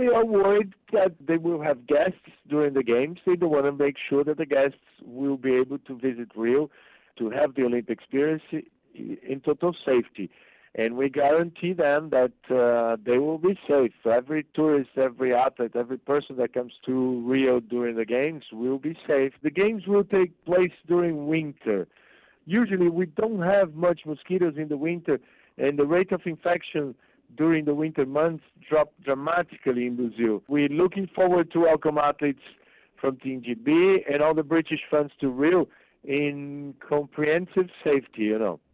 they are worried that they will have guests during the games. They don't want to make sure that the guests will be able to visit Rio to have the Olympic experience in total safety. And we guarantee them that they will be safe. Every tourist, every athlete, every person that comes to Rio during the games will be safe. The games will take place during winter. Usually we don't have much mosquitoes in the winter, and the rate of infection during the winter months drop dramatically in Brazil. We're looking forward to welcome athletes from Team GB and all the British fans to Rio in comprehensive safety,